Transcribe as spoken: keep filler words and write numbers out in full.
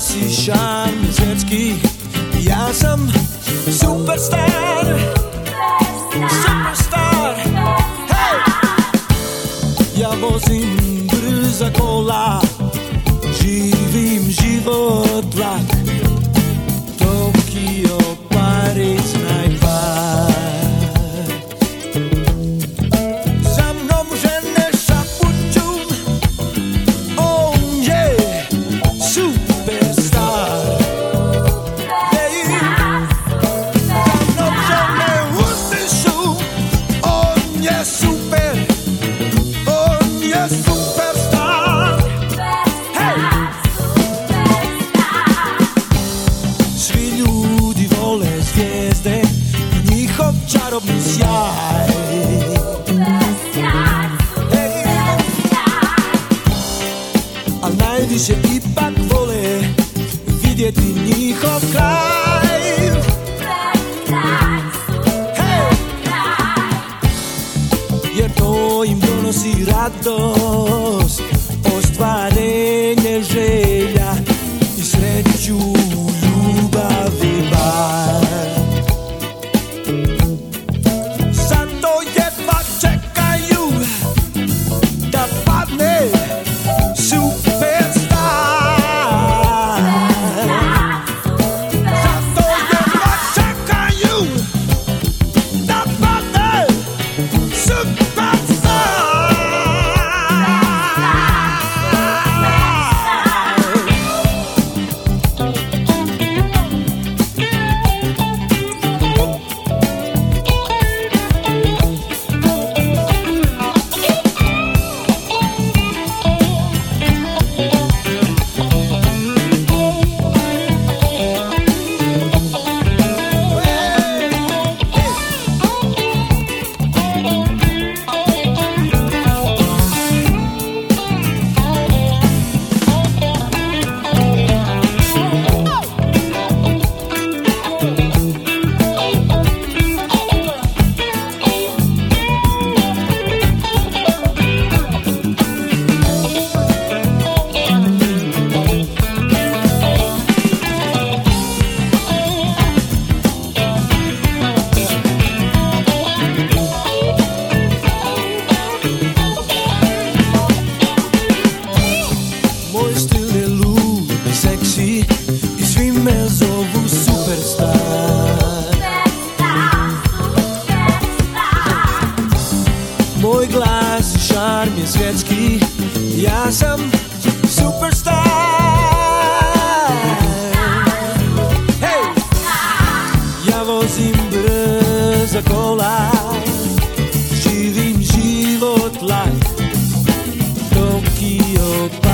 i šarm svjetski, ja sam superstar, superstar. Hey! Ja vozim brza kola, živim život lak, Tokio, Pariz, najbar. Za mnom žene šapuću, on je superstar. Hey! Za mnom žene uzdišu, on je super, on je superstar. Hey! Svi ljudi vole zvijezde i njihov čarobni sjaj. Hey! Al najviše ipak vole vidjeti njihov kraj. Hey! Jer to im donosi radost, ostvarenje želja i sreću, ljubav i bar. Zato jedva čekaju da padne superstar. Zato jedva čekaju da padne superstar. Moj stil je lud, seksi i svi me zovu superstar. Moj glas i šarm je svjetski, ja sam superstar. Hey! Ja vozim brza kola, živim život lak, Tokio,